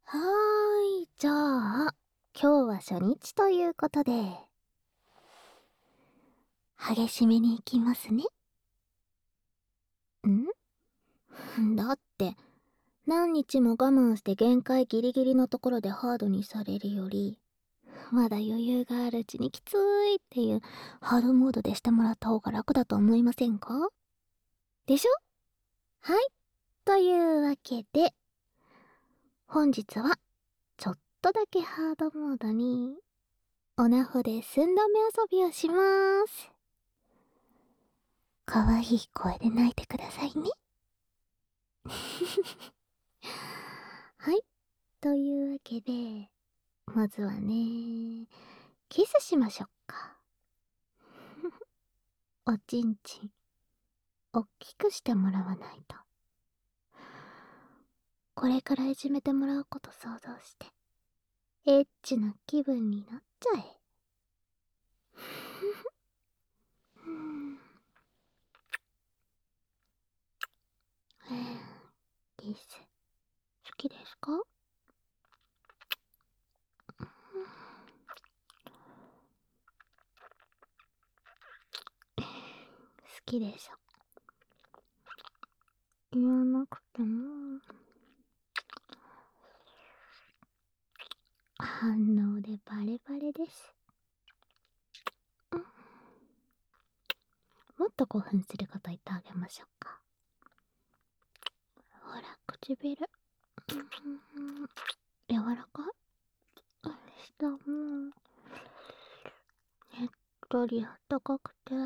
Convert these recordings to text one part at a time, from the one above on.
じゃあ、今日は初日ということで、激しめに行きますね。だって、何日も我慢して限界ギリギリのところでハードにされるより、まだ余裕があるうちにきついっていうハードモードでしてもらった方が楽だと思いませんか？でしょ？はい。というわけで、本日は、ちょっとだけハードモードに、おなほで寸止め遊びをしまーす。かわいい声で泣いてくださいね。はい。というわけで、まずはね、キスしましょっか。おちんちん、おっきくしてもらわないと。これからいじめてもらうこと想像して、エッチな気分になっちゃえ。キス、好きですか？好きでしょ。言わなくても、反応でバレバレです。もっと興奮すること言ってあげましょうか。ほら、唇。柔らかい？下も、ねっとりあったかくて、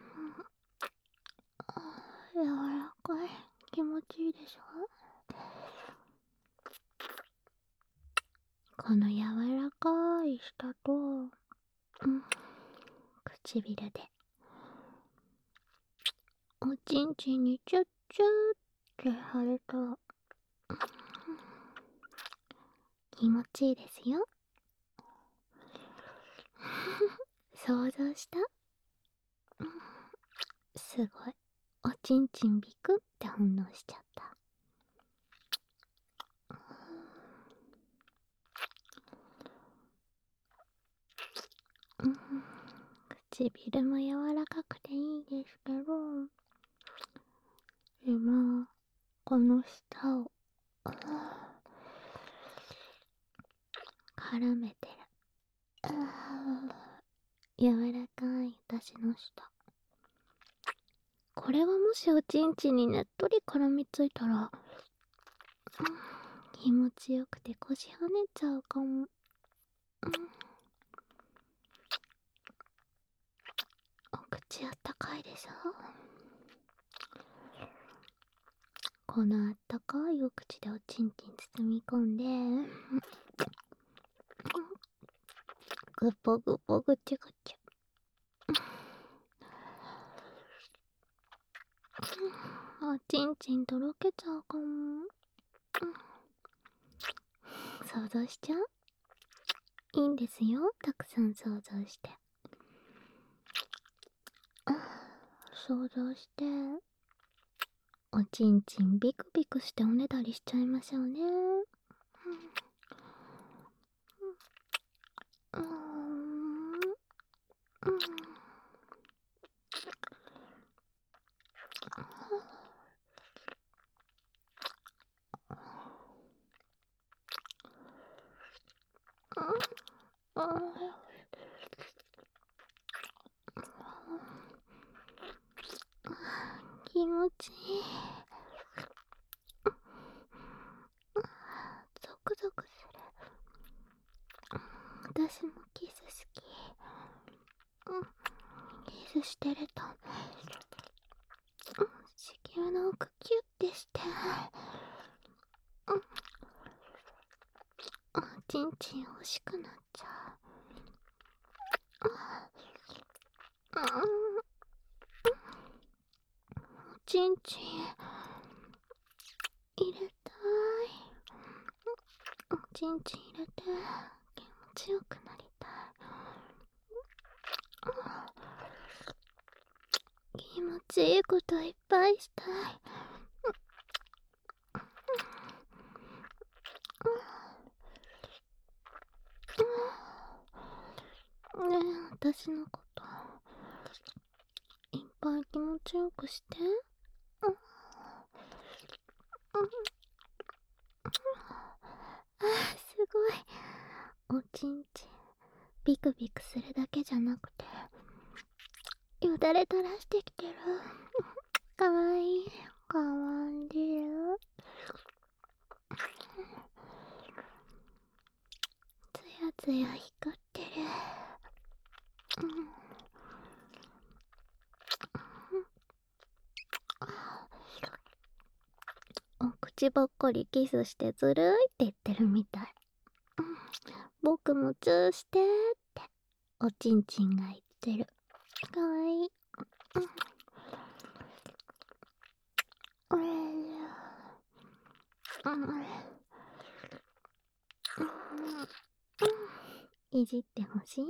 柔らかい。気持ちいいでしょ？この柔らかい舌と、唇で、おちんちんにチュッチューって貼ると、気持ちいいですよ。想像した？すごい。おちんちんビクって反応しちゃった。唇も柔らかくていいですけど、今、この舌を、絡めてる。柔らかい私の舌。これがもしおちんちんにねっとり絡みついたら、気持ちよくて腰跳ねちゃうかも。お口あったかいでしょ？このあったかいお口でおちんちん包み込んで、ぐぽぐぽぐちゅぐちゅ。おちんちんとろけちゃうかも。想像しちゃう？いいんですよ、たくさん想像して。想像して、おちんちんビクビクしておねだりしちゃいましょうね。気持ちいい。ゾクゾクする。私もキス好き。キスしてると、子宮の奥キュッてして、おちんちん欲しくなっちゃう。おちんちん入れたい。おちんちん入れて気持ちよくなりたい。気持ちいいこといっぱいしたい。 私のこといっぱい気持ちよくして。すごい。おちんちんビクビクするだけじゃなくてよだれ垂らしてきてる。かわいい。かわんでる。つやつや光ってる。お口ばっかりキスしてずるいって言ってるみたい。僕もチューしてっておちんちんが言ってる。かわいい。いじってほしい？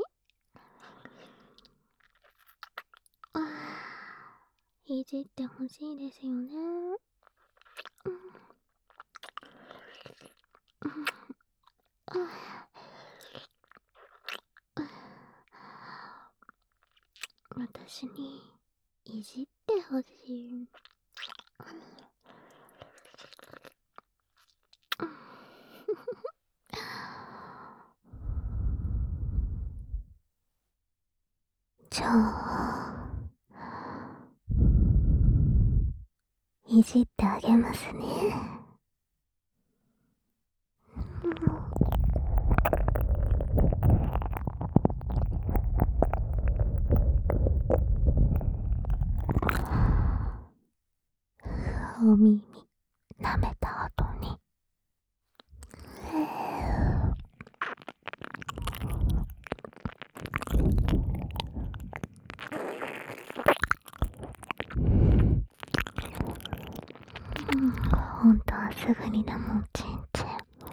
いじってほしいですよね。私にいじってほしい。じゃあいじってあげますね。お耳舐めた後に本当はすぐにでもちんち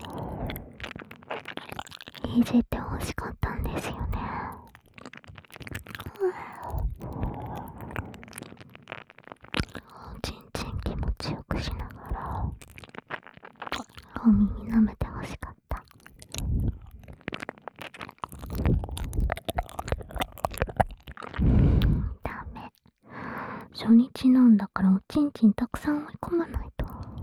んいじってほしかったんですよね。おちんちん気持ちよくしながらお耳舐めてほしかった。ダメ。初日なんだからおちんちんたくさん追い込まないと。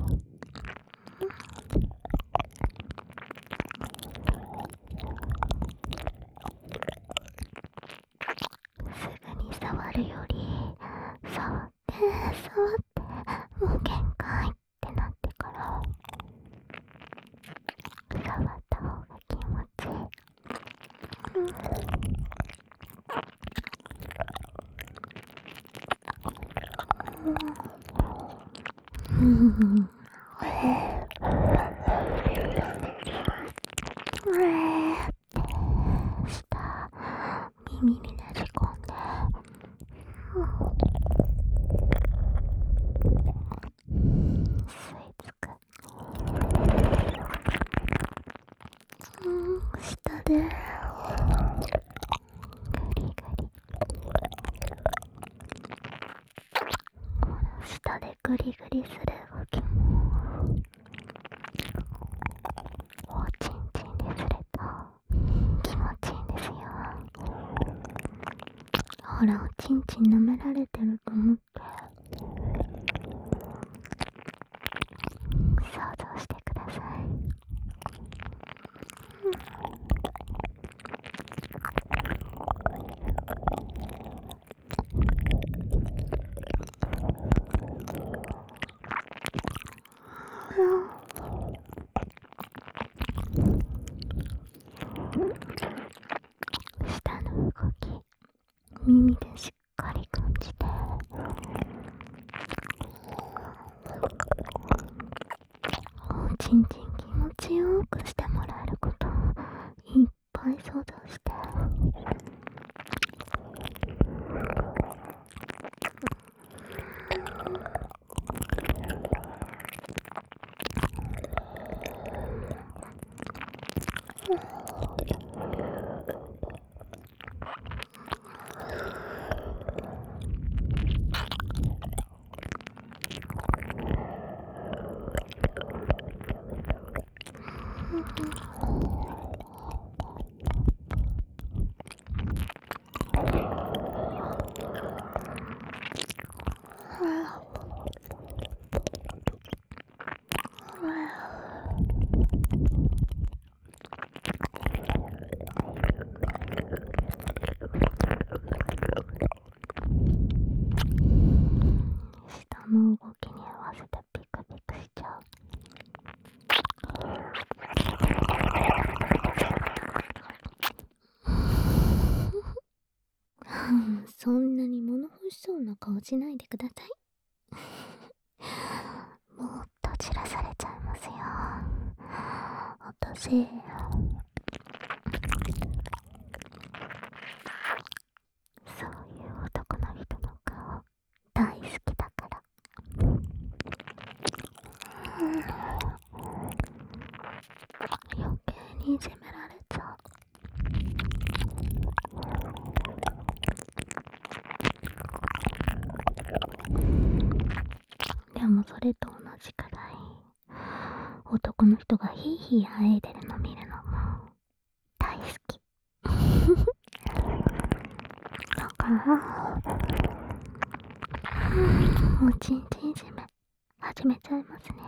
すぐに触るより触ってもう限界ってなってから触った方が気持ちいい。下耳にねじ込んで吸い付く。下でグリグリこの下でグリグリする動きもおちんちんですると気持ちいいんですよ。ほらおちんちん舐められてると思って想像してください。下の動き耳でしっかり感じておちんちん気持ちよくしてもらえることをいっぱい想像してな顔しないでください。もっと散らされちゃいますよ。私、そういう男の人の顔大好きだから。余計にいじめられちゃう。でもそれと同じくらい男の人がヒーヒーあえいでるの見るのも大好き。だからおちんちんいじめ始めちゃいますね。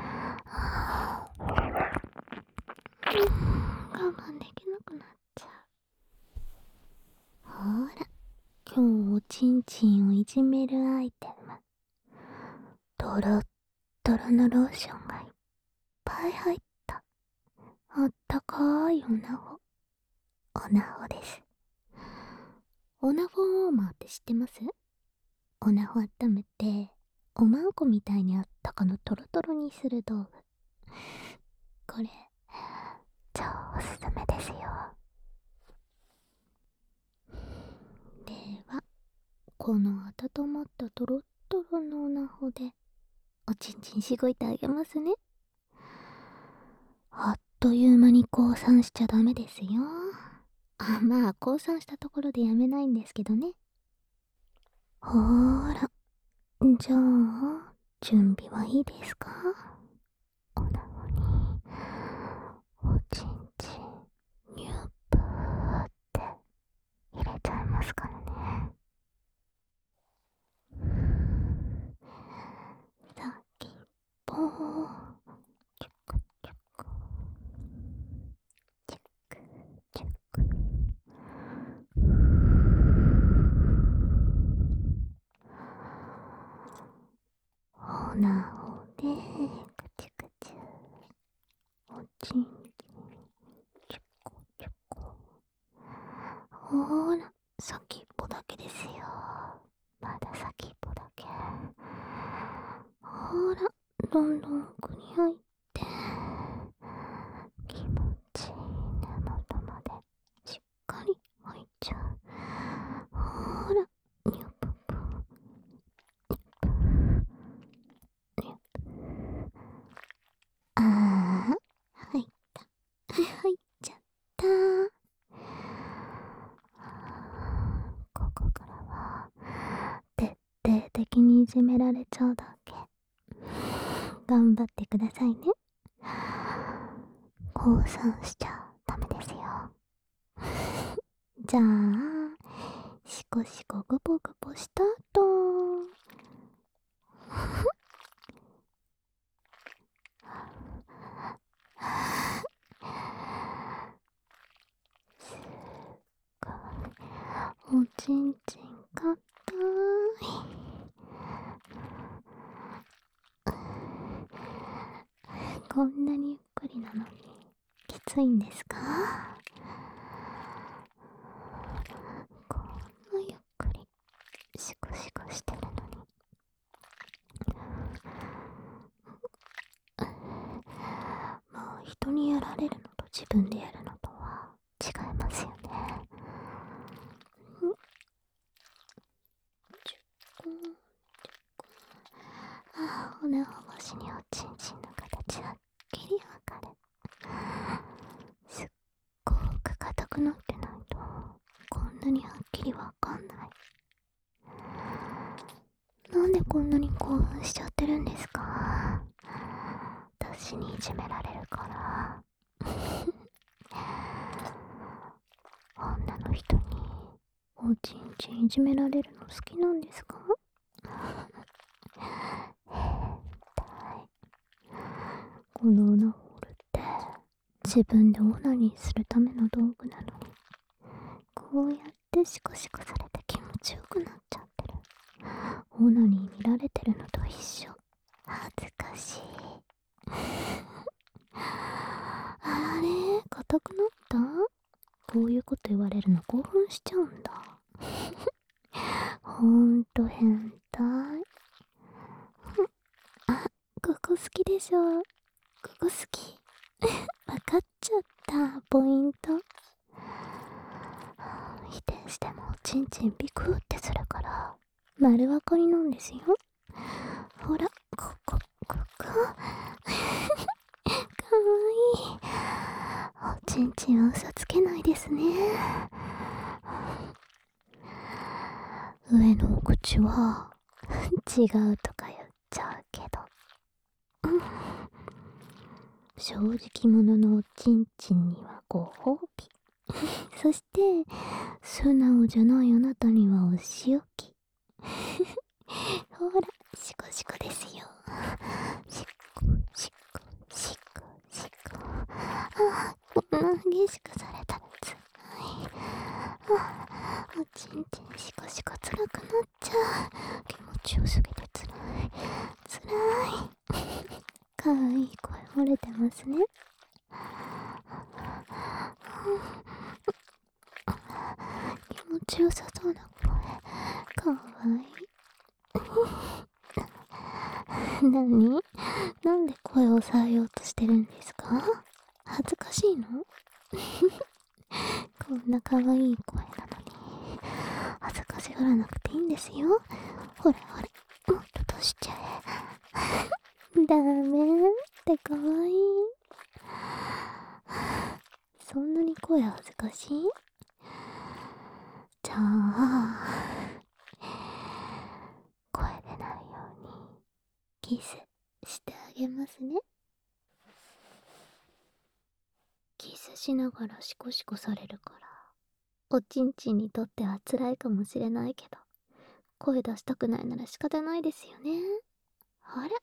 我慢できなくなっちゃう。ほら、今日おちんちんをいじめるアイテム、ドロッドロのローションがいっぱい入ったあったかいおなほ。おなほです。おなほウォーマーって知ってます？おなほ温めておまんこみたいにあったかのトロトロにする道具。これ超おすすめですよ。ではこの温まったトロットロのおなほでおちんちんしごいてあげますね。あっという間に降参しちゃダメですよ。まあ降参したところでやめないんですけどね。ほーら、じゃあ準備はいいですか？おなほにおちんちんニュープーって入れちゃいますからね。先っぽチュクチュクチュクチュク、おなほでクチュクチュ、おちんちんチュコチュコ。ほーら、先っぽだけですよ。まだ先っぽだけ。ほーら、どんどん奥に入って気持ちいい根元までしっかり入っちゃう。ほーら、ニュププニュプ、入った入っちゃったここからは徹底的にいじめられちゃうだけ。頑張ってくださいね。降参しちゃダメですよ。じゃあシコシコグボグボした後すっごいおちんちんかたい。こんなにゆっくりなのにきついんですか？こんなゆっくりシコシコしてるのにもう人にやられるのと自分でやるのとは違いますよね。おなほ越しにおちんちんの形はっきりわかる。すっごく硬くなってないとこんなにはっきりわかんない。なんでこんなに興奮しちゃってるんですか？私にいじめられるから女の人におちんちんいじめられるの好きなんですか？このオナホールって自分でオナニーするための道具なのにこうやってシコシコされて気持ちよくなっちゃってる。オナニー見られてるのと一緒。恥ずかしいあれ硬くなった？こういうこと言われるの興奮しちゃうんだほんと変たポイント。否定してもチンチンビクってするから丸分かりなんですよ。ほら、ここかわいい。おちんちんは嘘つけないですね。上のお口は違うとか言っちゃうけど、正直者のおちんちんにはご褒美。そして素直じゃないあなたにはお仕置き。ほら、シコシコですよ。シコシコシコシコ。あ、こんな激しくされたらつらい。おちんちんシコシコ辛くなっちゃう。気持ちよすぎて辛い辛い。かわいい声漏れてますね。気持ちよさそうな声かわいい。なんで声を抑えようとしてるんですか？恥ずかしいの？こんな可愛い声なのに恥ずかしがらなくていいんですよ。ほらほら、もっと出しちゃえ。ダメって可愛い。そんなに声恥ずかしい？じゃあ声でなるようにキスしてあげますね。キスしながらシコシコされるからおちんちんにとっては辛いかもしれないけど、声出したくないなら仕方ないですよね。あれ、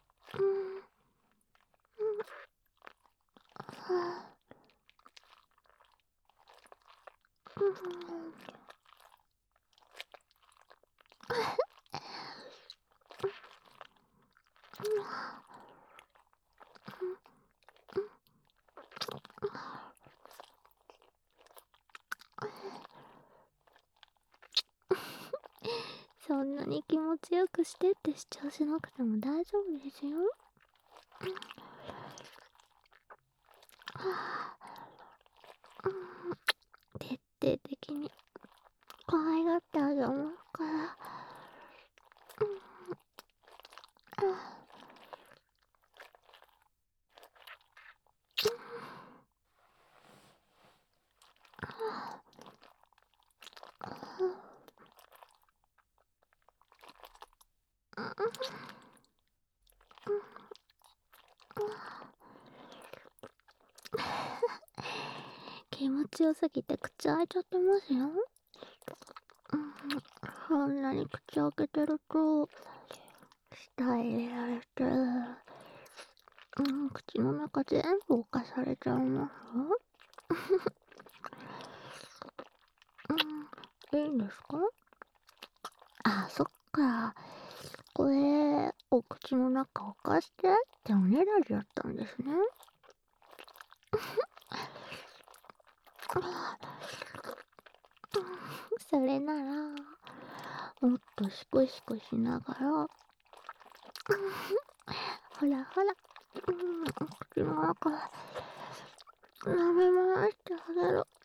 そんなに気持ちよくしてって主張しなくても大丈夫ですよ。徹底的に可愛がってあげますから。気持ちよすぎて口開いちゃってますよ。こんなに口開けてると舌入れられて、口の中全部侵されちゃいますよ。いいんですか？あ、そっか。これお口の中侵してっておねだりだったんですね。それならもっとシコシコしながら、ほらほら、口の中舐め回してあげる。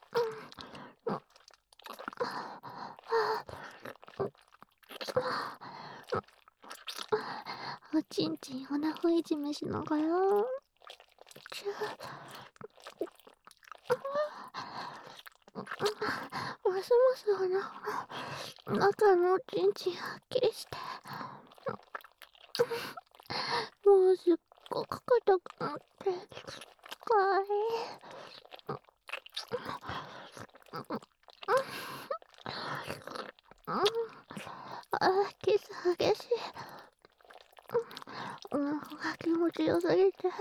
おちんちんおなほいじめしながら、ますますおなほの中のおちんちんはっきりして、もうすっごく硬くなってかわいい。キス激しい。おなほが気持ちよすぎて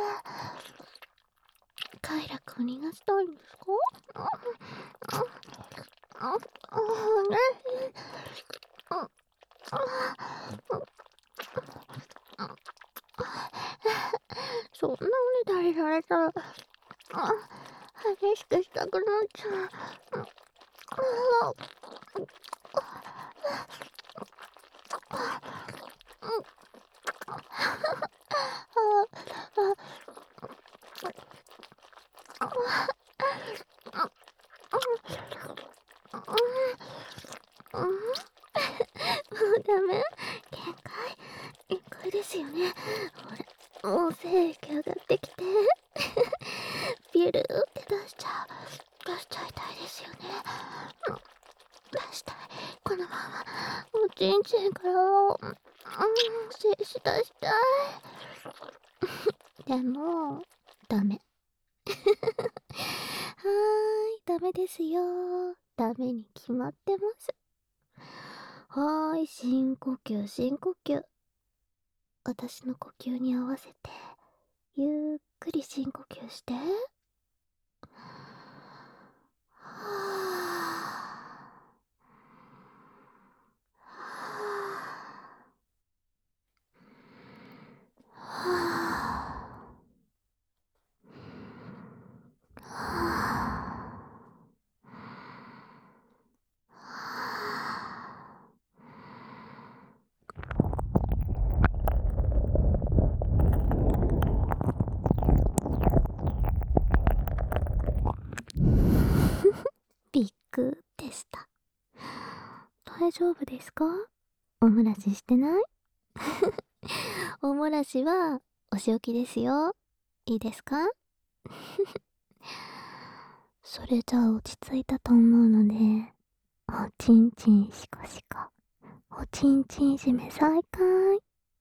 快楽を逃がしたいんですか？ね、そんなおねだりされたら激しくしたくなっちゃう。 うダメ。限界ですよね。ほら、もう精液上がってきて。ビュルーって出しちゃいたいですよね。出したい。このまま、おちんちんから、精子出したい。でも、ダメ。ダメですよ。ダメに決まってます。深呼吸、深呼吸。私の呼吸に合わせて、ゆっくり深呼吸して。びっくでした。大丈夫ですか？お漏らししてない？お漏らしはお仕置きですよ。いいですか？それじゃあ落ち着いたと思うので、おちんちんしこしこ、おちんちん締め再開。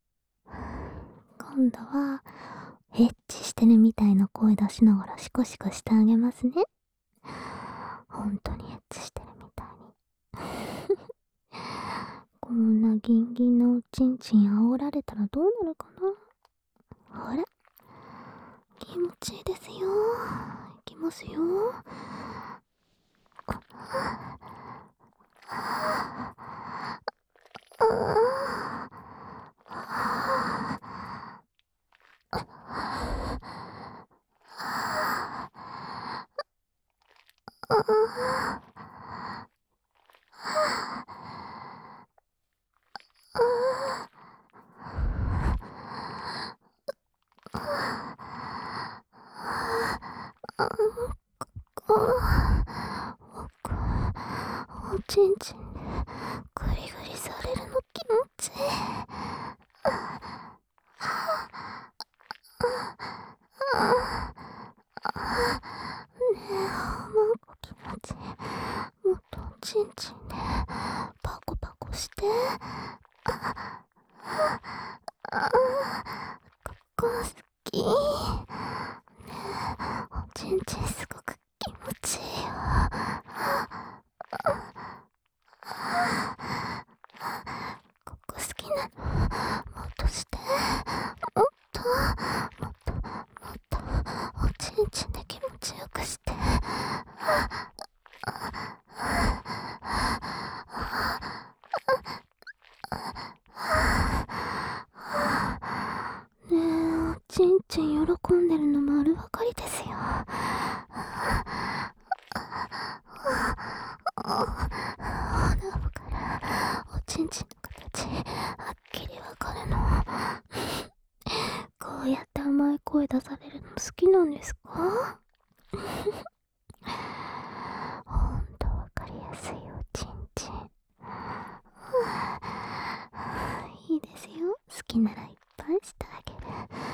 今度はエッチしてるみたいな声出しながらシコシコしてあげますね。本当にエッチしてるみたいに。こんなギンギンのおちんちん煽られたらどうなるかな。ほら、気持ちいいですよ。いきますよ。おちんちんでグリグリされるの気持ちいい。気持ちいい。もっとおちんちんでパコパコして。ここ好き。おちんちんすごく気持ちいいよ。ここ好きなの。もっとして。もっとおちんちんで気持ちよくして。ねえ、おちんちん喜んでるの丸分かりですよ。鼻からおちんちんの形はっきりわかるの。こうやって甘い声出されるの好きなんですか？ほんとわかりやすいおちんちん。いいですよ。好きならいっぱいしてあげる。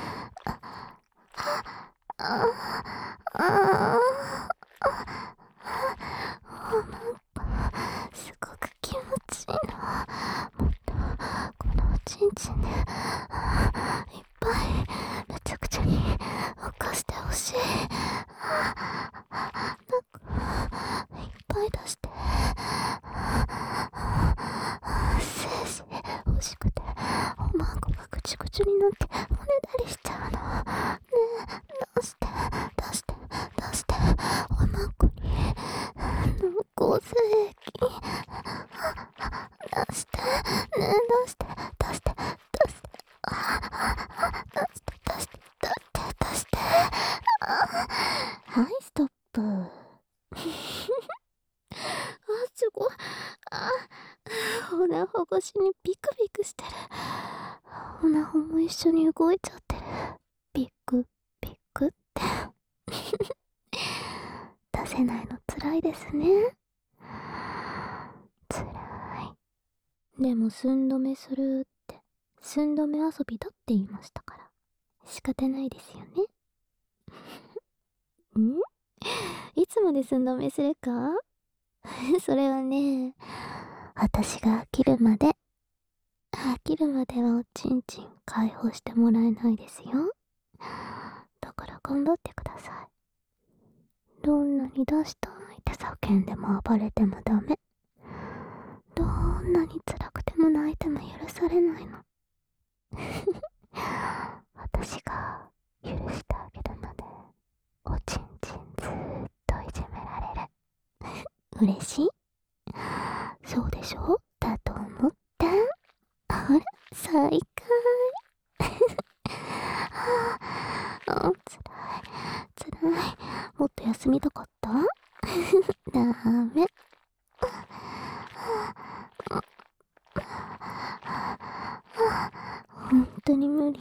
すごく気持ちいいの。もっとこのおちんちんでいっぱいめちゃくちゃに浮かしてほしい。なんかいっぱい出して。精子欲しくておまんこがぐちゅぐちゅになっておねだりしちゃうの。ねえ、出しておまんこに濃厚精液出してねえ、出してはい、ストップ。すごい。おなほ越しにビクビクしてる。おなほも一緒に動いちゃってる。ビクビクって。 れないの辛いですね。辛い。でも寸止めするって、寸止め遊びだって言いましたから、仕方ないですよね。んいつまで寸止めするかそれはね、私が飽きるまではおちんちん解放してもらえないですよ。だから頑張ってください。どんなに出したいって叫んでも暴れてもダメ。どんなに辛くても泣いても許されないの。私が許してあげるまでおちんちんずーっといじめられる。嬉しい？そうでしょ？だと思った。ほら、最高。つらい。もっと休みたかった？ダメ。本当に無理？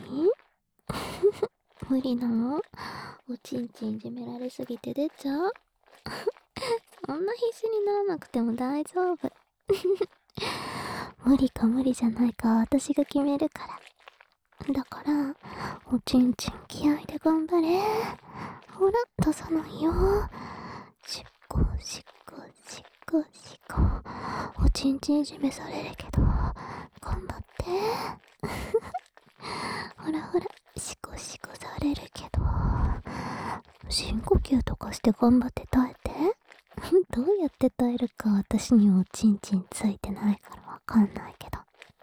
無理なの？おちんちんいじめられすぎて出ちゃう？そんな必死にならなくても大丈夫。無理か無理じゃないか私が決めるから。だから、おちんちん気合で頑張れ。ほら、出さないよ。しっこしっこしっこしっこ。おちんちんいじめされるけど、頑張って。ほらほら、しこしこされるけど、深呼吸とかして頑張って耐えて。どうやって耐えるか私にはおちんちんついてないからわかんないけど。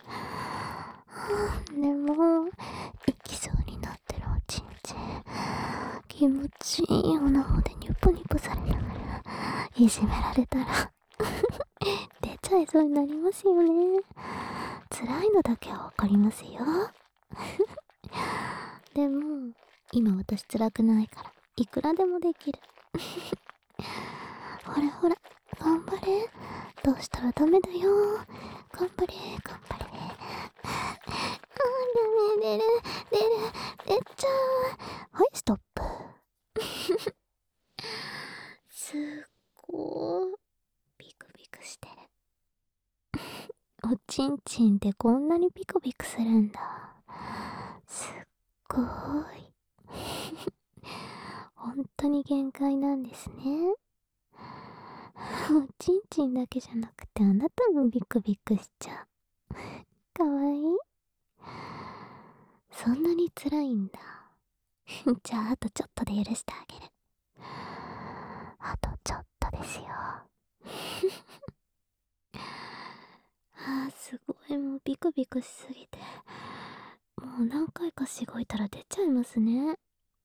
でも、行きそうになってるおちんちん。気持ちいいおなほでニュプニュプされながら、いじめられたら、出ちゃいそうになりますよね。辛いのだけはわかりますよ。でも、今私辛くないから、いくらでもできる。ほらほら、頑張れ。どうしたらダメだよ。頑張れ、頑張れ。ダメ、出ちゃう。はい、ストップ。すっごー、ビクビクしてる。おちんちんってこんなにビクビクするんだ。すっごーい。本当に限界なんですね。おちんちんだけじゃなくてあなたもビクビクしちゃう。かわいい？そんなに辛いんだ。じゃああとちょっとで許してあげる。あとちょっとですよ。すごい、もうビクビクしすぎて、もう何回かしごいたら出ちゃいますね。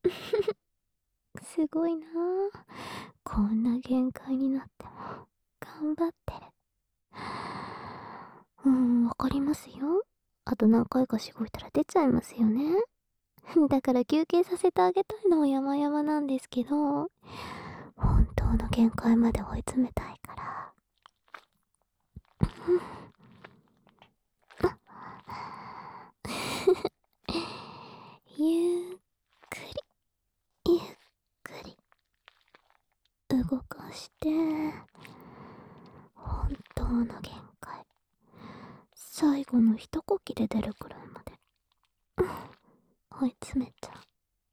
すごいなあ。こんな限界になっても頑張ってる。わかりますよ。あと何回かしごいたら出ちゃいますよね。だから休憩させてあげたいのは山々なんですけど、本当の限界まで追い詰めたいから。ゆっくり、ゆっくり動かして、本当の限界、最後の一呼吸で出るくらいまで、追い詰めちゃう。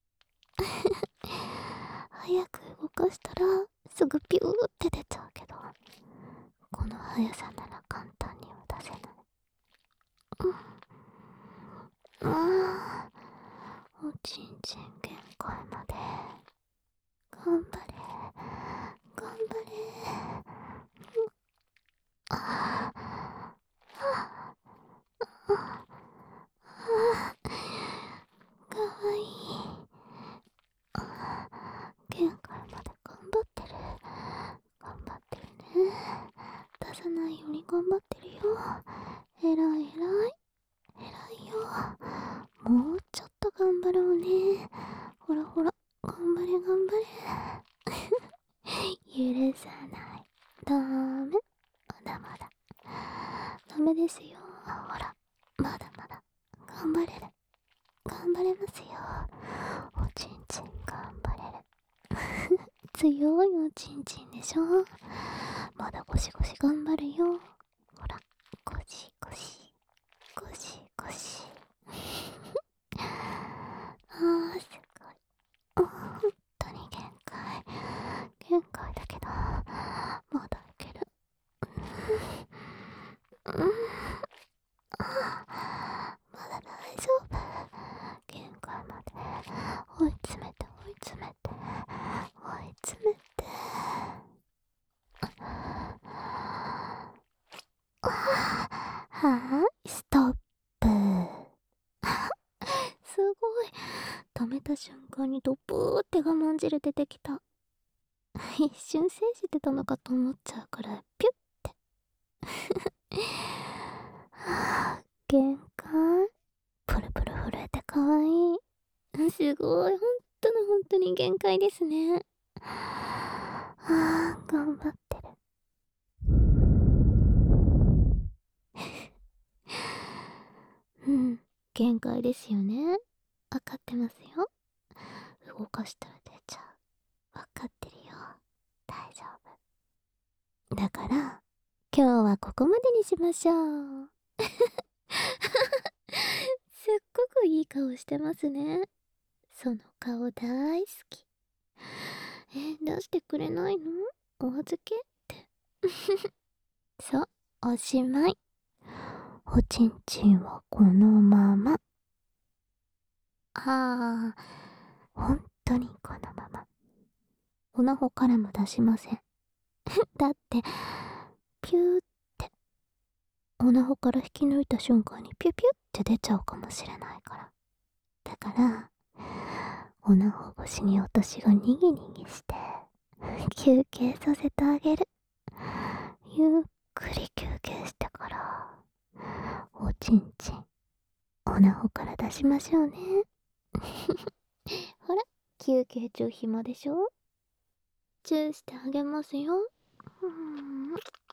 早く動かしたらすぐピューって出ちゃうけど、この速さなら簡単には出せない。おちんちん限界まで頑張れ、頑張れ。かわいい。限界まで頑張ってる。頑張ってるね。出さないように頑張ってるよ。えらいえらい。えらいよ。もうちょっと頑張ろうね。ほらほら、頑張れ頑張れ。許さない。ダメ。まだまだ。ダメですよ。ほら、まだまだ。頑張れる。頑張れますよ。おちんちん頑張れる。 強いおちんちんでしょ。まだゴシゴシ頑張るよ。ほら、ゴシゴシゴシゴシ。すごい。本当に限界だけど、まだいける。まだ大丈夫。限界まで追い詰めて追い詰めて追い詰めて。はい、ストップ。すごい。止めた瞬間にドブーって我慢汁出てきた。一瞬静止出たのかと思っちゃうくらいピュッて。限界。プルプル震えてかわいい。すごい、本当に限界ですね。頑張ってる。限界ですよね。わかってますよ。動かしたら出ちゃう。わかってるよ。大丈夫。だから、今日はここまでにしましょう。すっごくいい顔してますね。その顔大好き。出してくれないの？お預けって。そう、おしまい。おちんちんはこのまま。本当にこのまま。おなほからも出しません。だって、ピューって、おなほから引き抜いた瞬間にピュピュって出ちゃうかもしれないから。だから、おなほ越しに私がにぎにぎして、休憩させてあげる。ゆっくり休憩してから、おちんちん、おなほから出しましょうね。ほら、休憩中暇でしょ？チューしてあげますよ。